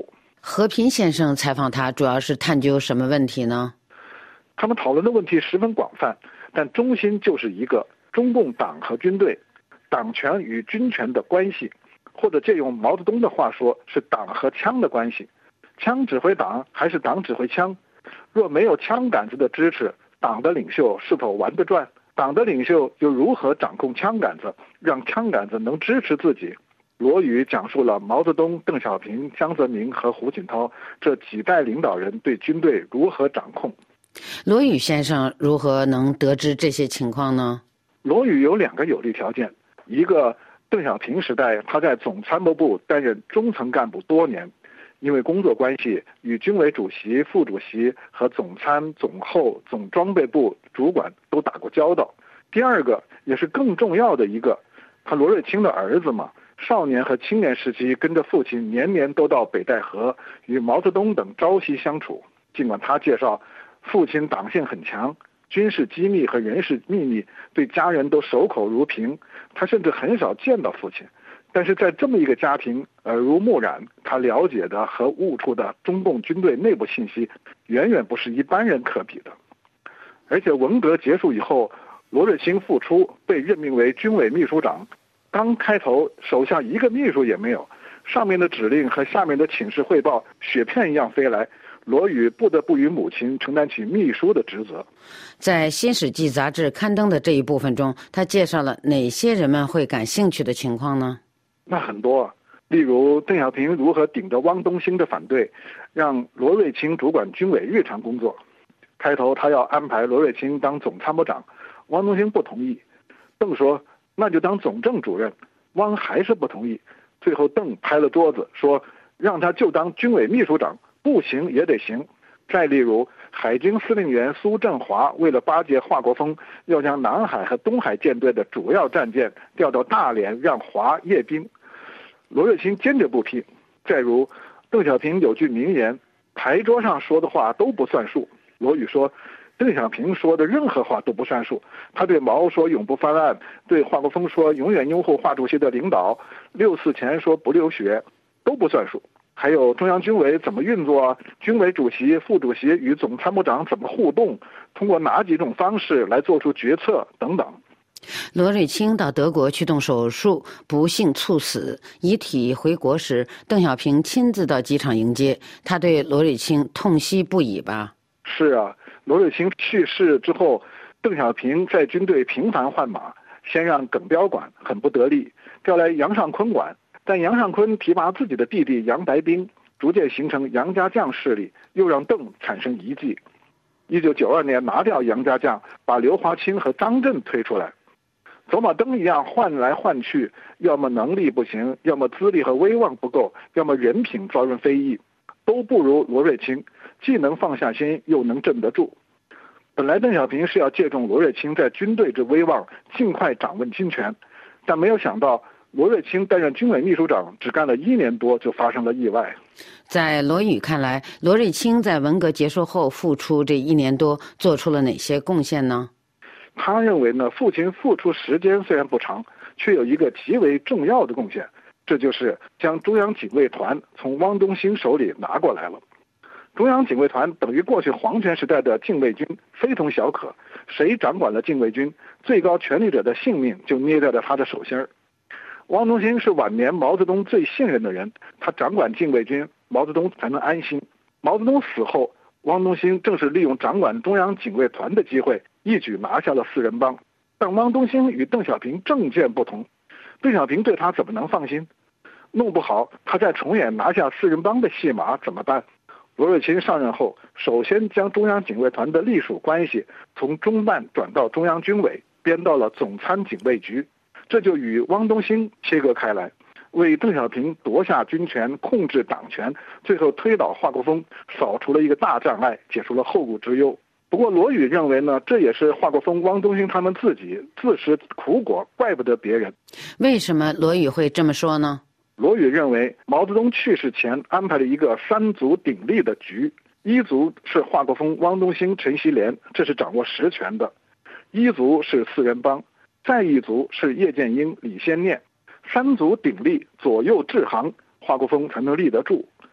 和平先生采访他主要是探究什么问题呢？ 他们讨论的问题十分广泛，但中心就是一个中共党和军队、党权与军权的关系，或者借用毛泽东的话说，是党和枪的关系。枪指挥党还是党指挥枪？若没有枪杆子的支持，党的领袖是否玩得转？党的领袖又如何掌控枪杆子，让枪杆子能支持自己？罗宇讲述了毛泽东、邓小平、江泽民和胡锦涛这几代领导人对军队如何掌控。 罗宇先生如何能得知这些情况呢？ 罗宇有2个有利条件，一个邓小平时代他在总参谋部担任中层干部多年，因为工作关系与军委主席、副主席和总参、总后、总装备部主管都打过交道。第2个也是更重要的一个，他罗瑞卿的儿子嘛，少年和青年时期跟着父亲年年都到北戴河与毛泽东等朝夕相处。尽管他介绍父亲党性很强，军事机密和人事秘密对家人都守口如瓶，他甚至很少见到父亲。但是在这么一个家庭，耳濡目染，他了解的和悟出的中共军队内部信息，远远不是一般人可比的。而且文革结束以后，罗瑞卿复出，被任命为军委秘书长。刚开头手下一个秘书也没有，上面的指令和下面的请示汇报雪片一样飞来，罗宇不得不与母亲承担起秘书的职责。 在《新史记》杂志刊登的这一部分中，他介绍了哪些人们会感兴趣的情况呢？ 那很多，例如邓小平如何顶着汪东兴的反对，让罗瑞卿主管军委日常工作。开头他要安排罗瑞卿当总参谋长，汪东兴不同意。邓说那就当总政主任，汪还是不同意。最后邓拍了桌子说让他就当军委秘书长，不行也得行。再例如海军司令员苏振华为了巴结华国锋，要将南海和东海舰队的主要战舰调到大连让华阅兵，罗瑞卿坚决不批。再如邓小平有句名言，牌桌上说的话都不算数。罗宇说邓小平说的任何话都不算数，他对毛说永不翻案，对华国锋说永远拥护华主席的领导，6·4前说不流血，都不算数。还有中央军委怎么运作，军委主席、副主席与总参谋长怎么互动，通过哪几种方式来做出决策等等。 罗瑞卿到德国去动手术，不幸猝死，遗体回国时，邓小平亲自到机场迎接，他对罗瑞卿痛惜不已吧？ 是啊，罗瑞卿去世之后，邓小平在军队频繁换马，先让耿彪管，很不得力，调来杨尚昆管，但杨尚昆提拔自己的弟弟杨白冰，逐渐形成杨家将势力，又让邓产生遗迹。1992年拿掉杨家将，把刘华清和张震推出来，走马灯一样换来换去，要么能力不行，要么资历和威望不够，要么人品遭人非议，都不如罗瑞卿，既能放下心，又能镇得住。本来邓小平是要借重罗瑞卿在军队之威望，尽快掌握军权，但没有想到罗瑞卿担任军委秘书长只干了1年多，就发生了意外。 在罗宇看来，罗瑞卿在文革结束后复出这1年多，做出了哪些贡献呢？ 他认为呢，父亲复出时间虽然不长，却有一个极为重要的贡献，这就是将中央警卫团从汪东兴手里拿过来了。中央警卫团等于过去皇权时代的禁卫军，非同小可。谁掌管了禁卫军，最高权力者的性命就捏在了他的手心儿。汪东兴是晚年毛泽东最信任的人，他掌管禁卫军，毛泽东才能安心。毛泽东死后，汪东兴正是利用掌管中央警卫团的机会，一举拿下了4人帮。但汪东兴与邓小平政见不同，邓小平对他怎么能放心？弄不好他再重演拿下4人帮的戏码怎么办？罗瑞卿上任后，首先将中央警卫团的隶属关系从中办转到中央军委，编到了总参警卫局，这就与汪东兴切割开来，为邓小平夺下军权、控制党权，最后推倒华国锋扫除了一个大障碍，解除了后顾之忧。不过罗宇认为呢，这也是华国锋、汪东兴他们自己自食苦果，怪不得别人。 为什么罗宇会这么说呢？ 罗宇认为毛泽东去世前安排了一个3足鼎立的局，一族是华国锋、汪东兴、陈锡联，这是掌握实权的；一族是4人帮，再一族是叶剑英、李先念，3足鼎立，左右制衡，华国锋才能立得住。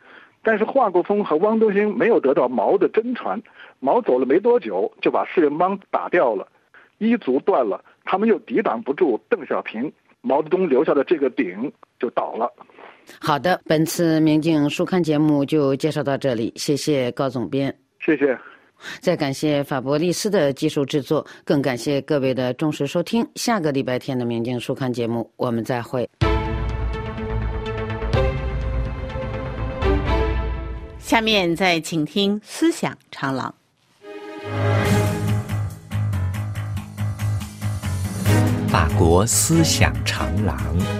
但是华国锋和汪东兴没有得到毛的真传，毛走了没多久就把四人帮打掉了，一族断了，他们又抵挡不住邓小平、毛泽东留下的这个顶，就倒了。 好的，本次明镜书刊节目就介绍到这里，谢谢高总编。 谢谢。 再感谢法伯利斯的技术制作，更感谢各位的忠实收听。下个礼拜天的明镜书刊节目我们再会。 下面再请听思想长廊。 法国思想长廊。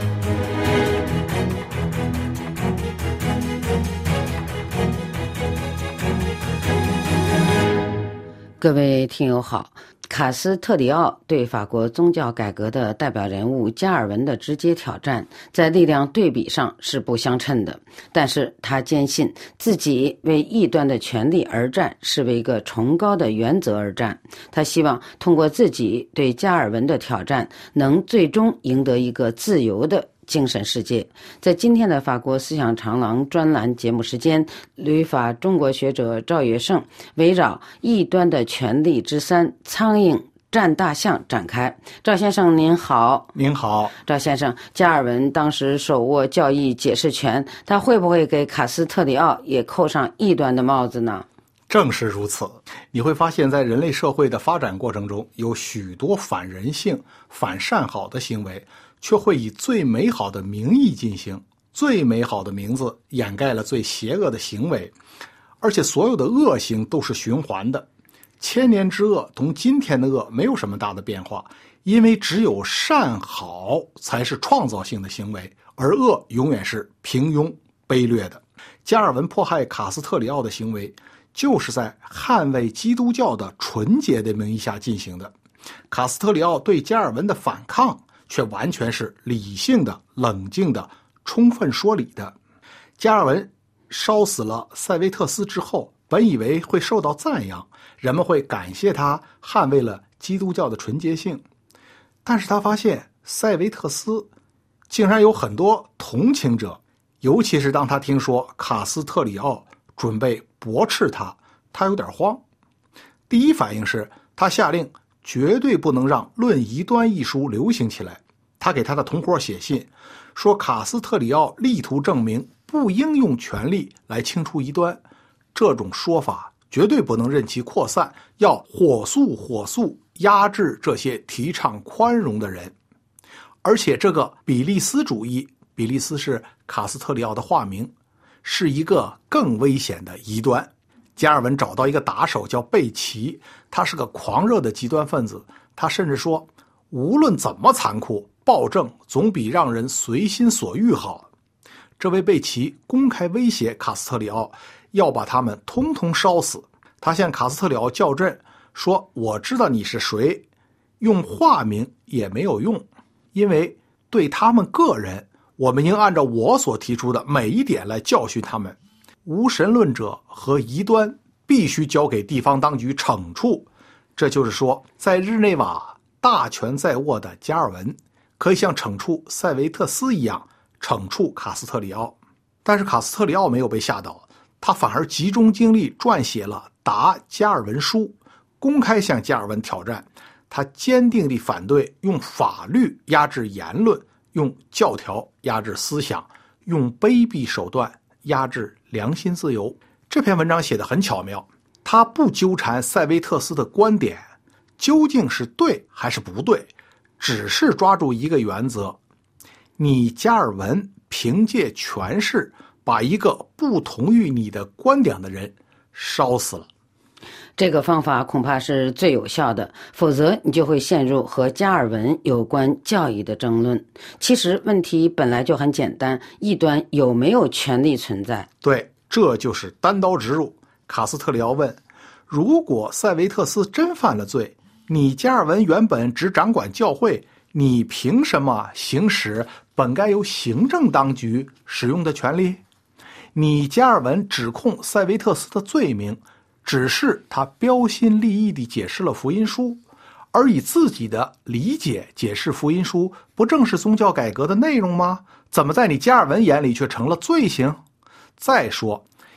各位听友好，卡斯特里奥对法国宗教改革的代表人物加尔文的直接挑战，在力量对比上是不相称的，但是他坚信自己为异端的权利而战，是为一个崇高的原则而战。他希望通过自己对加尔文的挑战，能最终赢得一个自由的精神世界。在今天的法国思想长廊专栏节目时间，旅法中国学者赵月胜围绕异端的权力之三苍蝇战大象展开。赵先生您好。 您好。 赵先生，加尔文当时手握教义解释权，他会不会给卡斯特里奥也扣上异端的帽子呢？ 正是如此。你会发现在人类社会的发展过程中，有许多反人性、反善好的行为，却会以最美好的名义进行，最美好的名字掩盖了最邪恶的行为，而且所有的恶行都是循环的。千年之恶同今天的恶没有什么大的变化，因为只有善好才是创造性的行为，而恶永远是平庸卑劣的。加尔文迫害卡斯特里奥的行为，就是在捍卫基督教的纯洁的名义下进行的。卡斯特里奥对加尔文的反抗却完全是理性的、冷静的、充分说理的。加尔文烧死了塞维特斯之后，本以为会受到赞扬，人们会感谢他捍卫了基督教的纯洁性，但是他发现塞维特斯竟然有很多同情者，尤其是当他听说卡斯特里奥准备驳斥他，他有点慌。第一反应是他下令绝对不能让《论异端》一书流行起来。他给他的同伙写信说，卡斯特里奥力图证明不应用权力来清除异端，这种说法绝对不能任其扩散，要火速压制这些提倡宽容的人。而且这个比利斯主义，比利斯是卡斯特里奥的化名，是一个更危险的异端。加尔文找到一个打手叫贝奇，他是个狂热的极端分子，他甚至说，无论怎么残酷暴政，总比让人随心所欲好。这位贝奇公开威胁卡斯特里奥，要把他们通通烧死。他向卡斯特里奥较真，说我知道你是谁，用化名也没有用，因为对他们个人，我们应按照我所提出的每一点来教训他们。无神论者和异端必须交给地方当局惩处。这就是说，在日内瓦大权在握的加尔文可以像惩处塞维特斯一样惩处卡斯特里奥。但是卡斯特里奥没有被吓倒，他反而集中精力撰写了答加尔文书，公开向加尔文挑战。他坚定地反对用法律压制言论，用教条压制思想，用卑鄙手段压制良心自由。这篇文章写得很巧妙，他不纠缠塞维特斯的观点究竟是对还是不对，只是抓住一个原则，你加尔文凭借权势把一个不同于你的观点的人烧死了。 这个方法恐怕是最有效的，否则你就会陷入和加尔文有关教义的争论。其实问题本来就很简单，异端有没有权利存在？ 对，这就是单刀直入。卡斯特里奥问，如果塞维特斯真犯了罪，你加尔文原本只掌管教会，你凭什么行使本该由行政当局使用的权利？你加尔文指控塞维特斯的罪名只是他标新立异地解释了福音书，而以自己的理解解释福音书，不正是宗教改革的内容吗？怎么在你加尔文眼里却成了罪行？再说，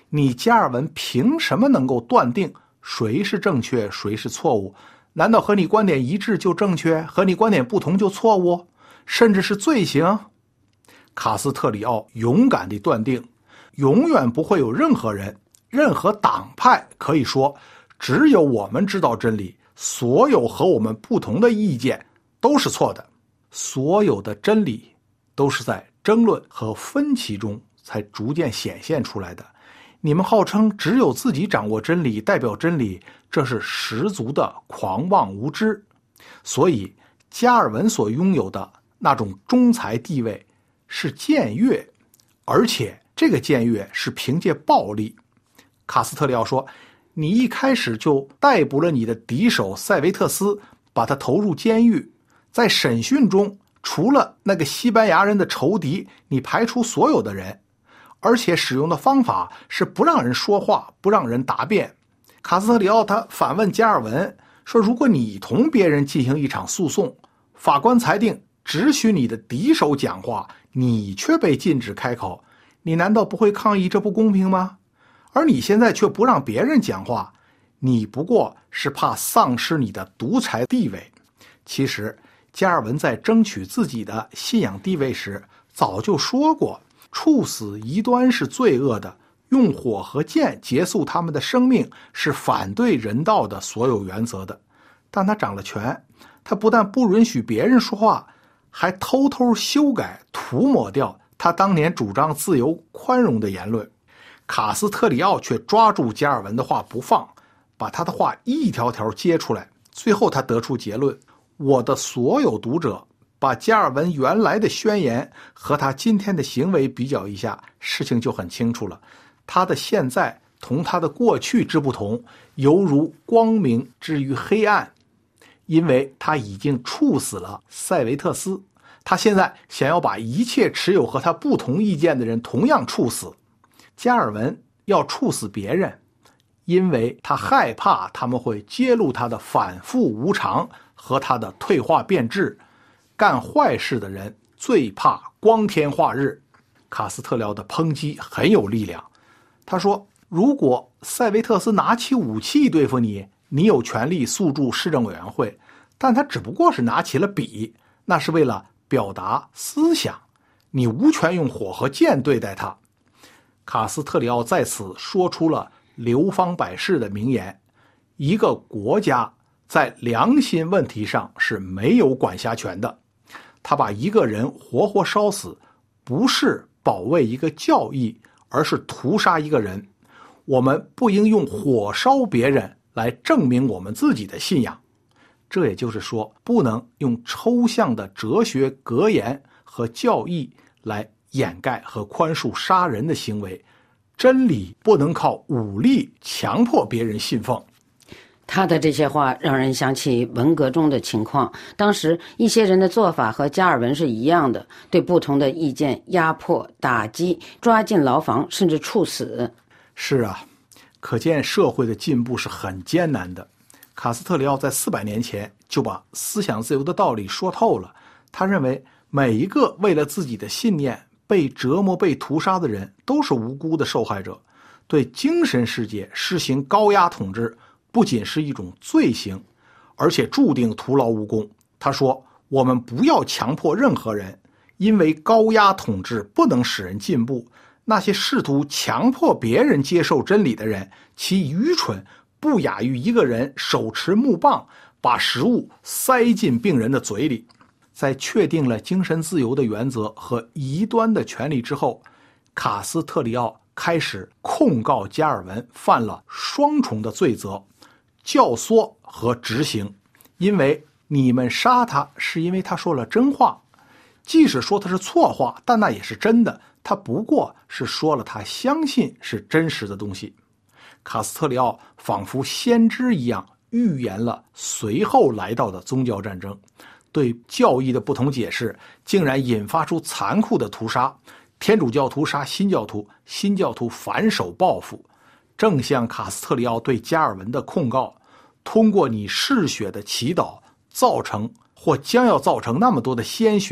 你加尔文凭什么能够断定谁是正确，谁是错误？难道和你观点一致就正确，和你观点不同就错误，甚至是罪行？卡斯特里奥勇敢地断定，永远不会有任何人、任何党派可以说只有我们知道真理，所有和我们不同的意见都是错的。所有的真理都是在争论和分歧中才逐渐显现出来的。你们号称只有自己掌握真理，代表真理，这是十足的狂妄无知。所以加尔文所拥有的那种中才地位是僭越，而且这个僭越是凭借暴力。卡斯特里奥说，你一开始就逮捕了你的敌手塞维特斯，把他投入监狱，在审讯中除了那个西班牙人的仇敌，你排除所有的人，而且使用的方法是不让人说话，不让人答辩。卡斯特里奥他反问加尔文说，如果你同别人进行一场诉讼，法官裁定只许你的敌手讲话，你却被禁止开口，你难道不会抗议这不公平吗？而你现在却不让别人讲话，你不过是怕丧失你的独裁地位。其实加尔文在争取自己的信仰地位时早就说过，处死异端是罪恶的，用火和剑结束他们的生命是反对人道的所有原则的。但他掌了权，他不但不允许别人说话，还偷偷修改涂抹掉他当年主张自由宽容的言论。卡斯特里奥却抓住加尔文的话不放，把他的话一条条接出来。最后他得出结论，我的所有读者把加尔文原来的宣言和他今天的行为比较一下，事情就很清楚了。他的现在同他的过去之不同，犹如光明之于黑暗，因为他已经处死了塞维特斯，他现在想要把一切持有和他不同意见的人同样处死。加尔文要处死别人，因为他害怕他们会揭露他的反复无常和他的退化变质。干坏事的人最怕光天化日。卡斯特里奥的抨击很有力量，他说，如果塞维特斯拿起武器对付你，你有权利诉诸市政委员会，但他只不过是拿起了笔，那是为了表达思想，你无权用火和剑对待他。卡斯特里奥在此说出了流芳百世的名言，一个国家在良心问题上是没有管辖权的。他把一个人活活烧死，不是保卫一个教义，而是屠杀一个人。我们不应用火烧别人来证明我们自己的信仰。这也就是说，不能用抽象的哲学格言和教义来掩盖和宽恕杀人的行为。真理不能靠武力强迫别人信奉。 他的这些话让人想起文革中的情况，当时一些人的做法和加尔文是一样的，对不同的意见压迫、打击、抓进牢房，甚至处死。 是啊，可见社会的进步是很艰难的。卡斯特里奥在400年前就把思想自由的道理说透了。他认为每一个为了自己的信念被折磨、被屠杀的人都是无辜的受害者。对精神世界施行高压统治不仅是一种罪行，而且注定徒劳无功。他说，我们不要强迫任何人，因为高压统治不能使人进步。那些试图强迫别人接受真理的人，其愚蠢不亚于一个人手持木棒把食物塞进病人的嘴里。在确定了精神自由的原则和异端的权利之后，卡斯特里奥开始控告加尔文犯了双重的罪责，教唆和执行。因为你们杀他是因为他说了真话，即使说他是错话，但那也是真的，他不过是说了他相信是真实的东西。卡斯特里奥仿佛先知一样预言了随后来到的宗教战争，对教义的不同解释竟然引发出残酷的屠杀，天主教屠杀新教徒，新教徒反手报复。正像卡斯特里奥对加尔文的控告，通过你嗜血的祈祷造成或将要造成那么多的鲜血，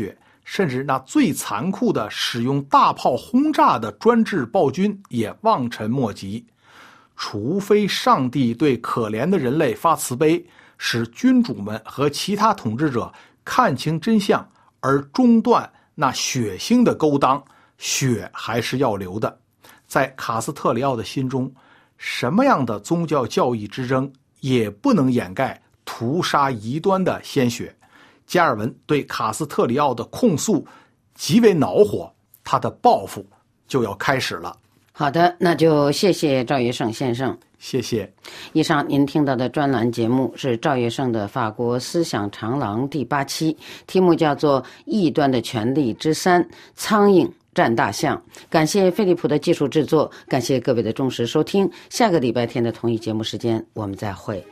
甚至那最残酷的使用大炮轰炸的专制暴君也望尘莫及。除非上帝对可怜的人类发慈悲，使君主们和其他统治者看清真相，而中断那血腥的勾当，血还是要流的。在卡斯特里奥的心中，什么样的宗教教义之争也不能掩盖屠杀异端的鲜血。加尔文对卡斯特里奥的控诉极为恼火，他的报复就要开始了。 好的，那就谢谢赵月胜先生。 谢谢。 以上您听到的专栏节目是赵月胜的法国思想长廊第8期，题目叫做《异端的权力之3：苍蝇战大象》。感谢飞利浦的技术制作，感谢各位的忠实收听。下个礼拜天的同一节目时间，我们再会。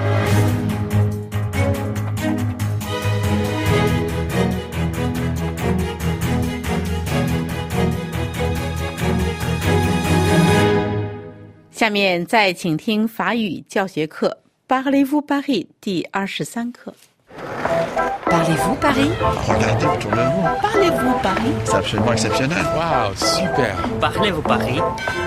下面再请听法语教学课 Parlez-vous Paris 第23课。 Parlez-vous Paris? Regardez autour de vous. Parlez-vous Paris? C'est absolument exceptionnel. Waouh, super. Parlez-vous Paris?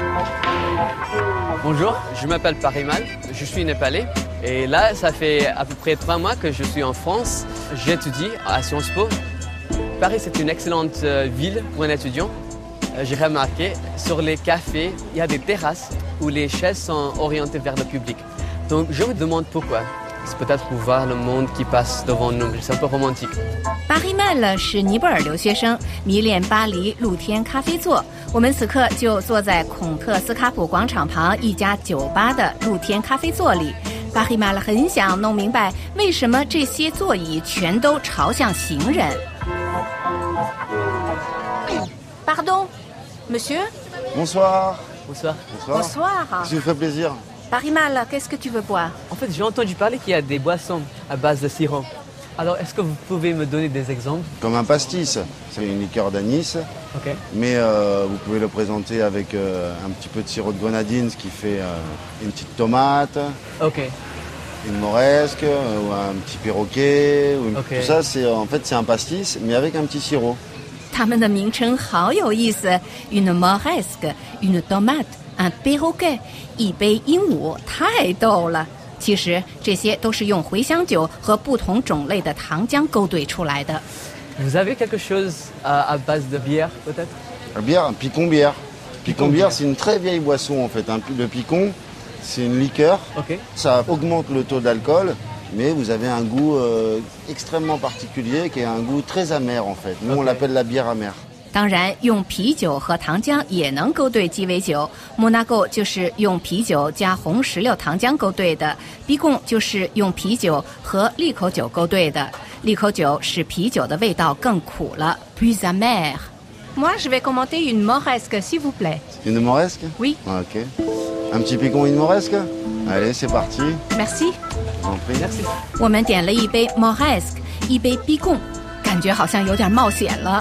Bonjour, je m'appelle Parimal, je suis népalais et là ça fait à peu près 3 mois que je suis en France. J'étudie à Sciences Po. Paris c'est une excellente ville pour un étudiant. J'ai remarqué, sur les cafés, il y a des terrasses où les chaises sont orientées vers le public. Donc je me demande pourquoi. C'est peut-être pour voir le monde qui passe devant nous. C'est un peu romantique. Parimal 是尼泊尔留学生，迷恋巴黎露天咖啡座。我们此刻就坐在孔特斯卡普广场旁一家酒吧的露天咖啡座里。Parimal 很想弄明白为什么这些座椅全都朝向行人。Pardon。Monsieur? Bonsoir. Bonsoir. Bonsoir. Ça me fait plaisir. Parimal, qu'est-ce que tu veux boire? En fait, j'ai entendu parler qu'il y a des boissons à base de sirop. Alors, est-ce que vous pouvez me donner des exemples? Comme un pastis. C'est une liqueur d'anis. Ok. Mais vous pouvez le présenter avec un petit peu de sirop de grenadine, ce qui fait une petite tomate. Ok. Une moresque, ou un petit perroquet. Okay. Tout ça, c'est un pastis, mais avec un petit sirop. 他们的名称好有意思 ，une moresque, une tomate, un perroquet， 一杯鹦鹉，太逗了。其实这些都是用茴香酒和不同种类的糖浆勾兑出来的。 Vous avez quelque chose à base de bière, peut-être? La bière, picon bière. Picon bière, c'est une très vieille boisson en fait. Le picon, c'est une liqueur. Okay. Ça augmente le taux d'alcool. Mais vous avez un goût extrêmement particulier qui est un goût très amer en fait. Nous on l'appelle la bière amère. 当然，用啤酒和糖浆也能勾兑鸡尾酒。莫纳狗就是用啤酒加红石榴糖浆勾兑的，比贡就是用啤酒和利口酒勾兑的。利口酒使啤酒的味道更苦了 ，plus amer。Moi, je vais commander une moresque, s'il vous plaît. Une moresque? Oui. Ok. Un petit picon, une moresque? Allez, c'est parti. Merci. Merci. 我们点了一杯 moresque， 一杯 picon， 感觉好像有点冒险了。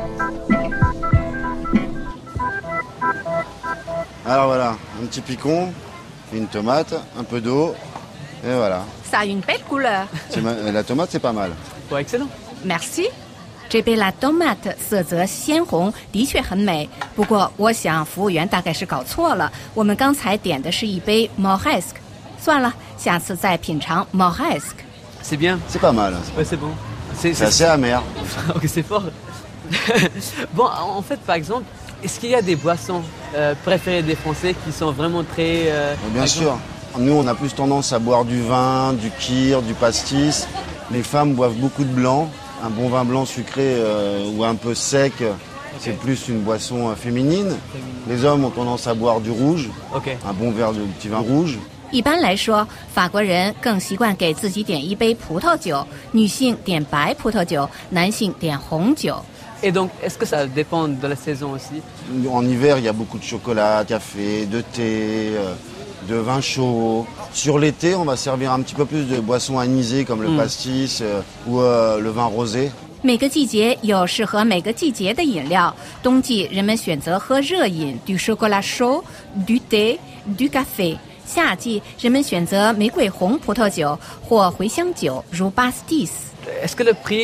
Alors voilà, un petit picon, une tomate, un peu d'eau, et voilà. Ça a une belle couleur. La tomate, c'est pas mal. Ouais, excellent. Merci. 这杯 La Tomate 色泽鲜红，的确很美。不过，我想服务员大概是搞错了，我们刚才点的是一杯 moresque。算了，下次再品尝 moresque。 C'est bien. C'est pas mal. Ouais, c'est bon. C'est assez amer. Ok, c'est fort. Bon, en fait, par exemple, est-ce qu'il y a des boissons préférées des Français qui sont vraiment très... Bien sûr. Nous, on a plus tendance à boire du vin, du kir, du pastis. Les femmes boivent beaucoup de blanc. Un bon vin blanc sucré ou un peu sec, c'est plus une boisson féminine. Les hommes ont tendance à boire du rouge, un bon verre de petit vin rouge. 一般来说，法国人更习惯给自己点一杯葡萄酒，女性点白葡萄酒，男性点红酒。 Et donc, est-ce que ça dépend de la saison aussi? En hiver, il y a beaucoup de chocolat, de café, de thé, de vin chaud. Sur l'été, on va servir un petit peu plus de boissons anisées comme le pastis ou le vin rosé. 每个季节有适合每个季节的饮料。冬季人们选择喝热饮 du chocolat chaud, du thé, du café。夏季人们选择玫瑰红葡萄酒或茴香酒如 pastis。 Est-ce que le prix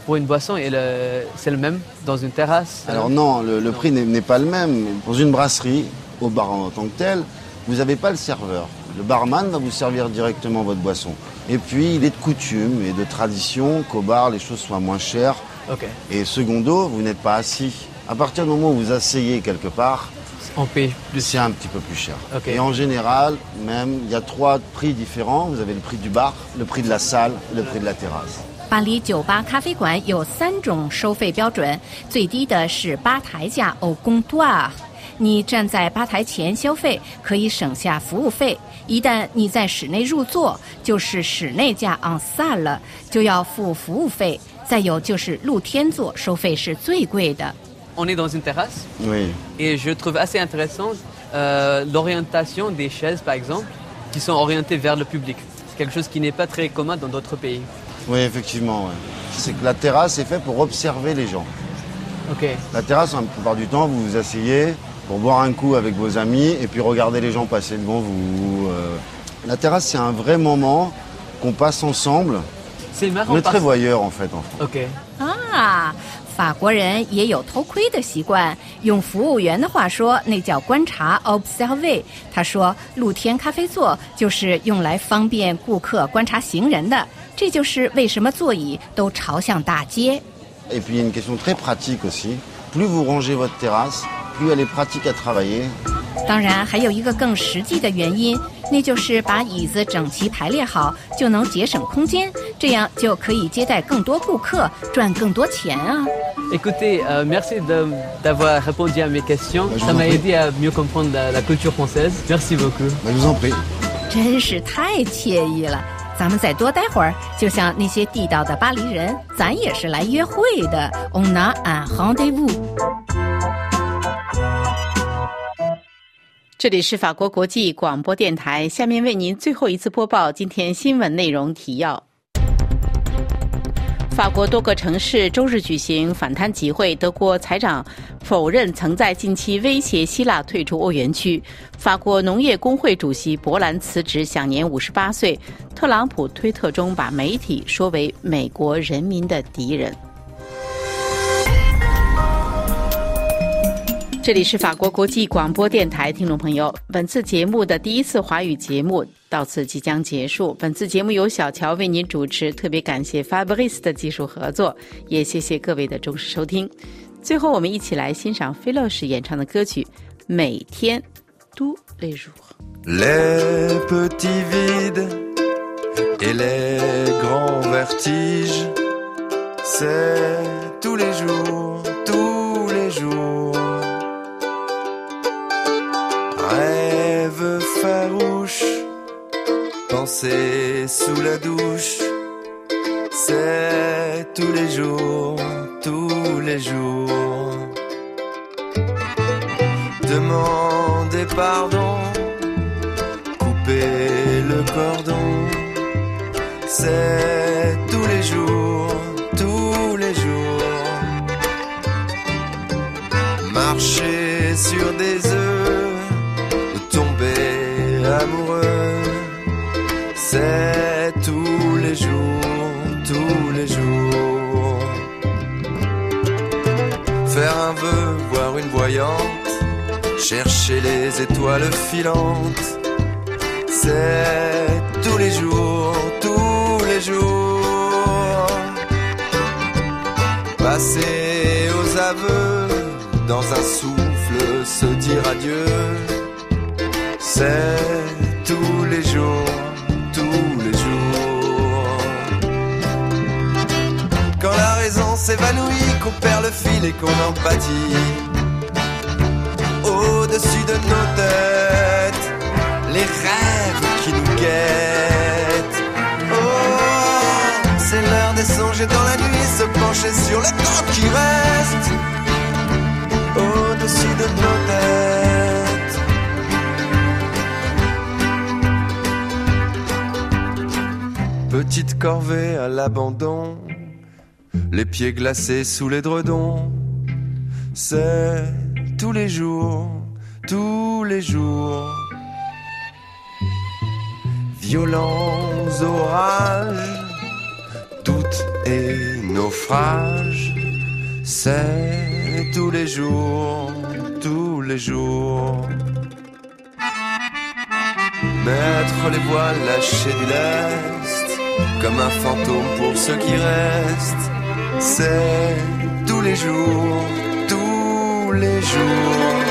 pour une boisson et c'est le même dans une terrasse? Alors non, le prix n'est pas le même. Dans une brasserie, au bar en tant que tel, vous n'avez pas le serveur. Le barman va vous servir directement votre boisson. Et puis, il est de coutume et de tradition qu'au bar, les choses soient moins chères. Okay. Et secondo, vous n'êtes pas assis. À partir du moment où vous asseyez quelque part, on paye plus. C'est un petit peu plus cher. Okay. Et en général, même, il y a 3 prix différents. Vous avez le prix du bar, le prix de la salle, le prix de la terrasse. 巴黎酒吧咖啡馆有3种收费标准，最低的是吧台价au comptoir。你站在吧台前消费，可以省下服务费。一旦你在室内入座，就是室内价en salle了，就要付服务费。再有就是露天座，收费是最贵的。 On est dans une terrasse. Oui. Et je trouve assez intéressant l'orientation des chaises, par exemple, qui sont orientées vers le public. C'est quelque chose qui n'est pas très commun dans d'autres pays. Oui, effectivement. Ouais. C'est que la terrasse est faite pour observer les gens. Okay. La terrasse, la plupart du temps, vous vous asseyez pour boire un coup avec vos amis et puis regarder les gens passer devant vous. La terrasse, c'est un vrai moment qu'on passe ensemble. C'est marrant. On est très voyeurs, en fait, en France. Ok. Ah, 法国人也有偷窥的习惯，用服务员的话说，那叫观察 observer。他说，露天咖啡座就是用来方便顾客观察行人的，这就是为什么座椅都朝向大街。 Et puis il y a une question très pratique aussi. Plus vous rangez votre terrasse, plus elle est pratique à travailler. 当然，还有一个更实际的原因，那就是把椅子整齐排列好，就能节省空间，这样就可以接待更多顾客，赚更多钱啊。 Écoutez, merci d'avoir répondu à mes questions. Ça m'a aidé à mieux comprendre la culture française. Merci beaucoup. Je vous en prie. 真是太惬意了。咱们再多待会儿，就像那些地道的巴黎人，咱也是来约会的。On a un rendez-vous。 这里是法国国际广播电台，下面为您最后一次播报今天新闻内容提要。法国多个城市周日举行反贪集会，德国财长否认曾在近期威胁希腊退出欧元区。法国农业工会主席博兰辞职，享年58岁。特朗普推特中把媒体说为美国人民的敌人。这里是法国国际广播电台，听众朋友，本次节目的第一次华语节目到此即将结束。本次节目由小乔为您主持，特别感谢 Fabrice 的技术合作，也谢谢各位的忠实收听。最后，我们一起来欣赏菲洛士演唱的歌曲《每天 tous les jours》。 Les petits vides et les grands vertiges, c'est tous les jours, tous les jours. Rêve farouche, penser sous la douche, c'est tous les jours, tous les jours. Demander pardon, couper le cordon, c'est tous les jours, tous les jours. Marcher sur des œufs, tomber amoureux, c'est tous les jours, tous les jours. Faire un vœu, voir une voyante, chercher les étoiles filantes, c'est tous les jours, tous les jours. Passer aux aveux, dans un souffle se dire adieu, c'est tous les jours, tous les jours. Quand la raison s'évanouit, qu'on perd le fil et qu'on en pâtit, au-dessus de nos têtes, les rêves qui nous guettent. Oh, c'est l'heure des songes et dans la nuit se pencher sur le temps qui reste, au-dessus de nos têtes. Petite corvée à l'abandon, les pieds glacés sous l'édredon, c'est tous les jours, tous les jours. Violents orages, tout doute et naufrage, c'est tous les jours, tous les jours. Mettre les voiles, lâcher du lest, comme un fantôme pour ceux qui restent, c'est tous les jours, tous les jours.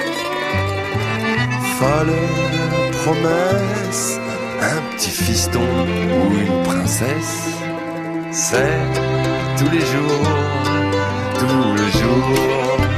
Folle promesse, un petit fiston ou une princesse, c'est tous les jours, tous les jours.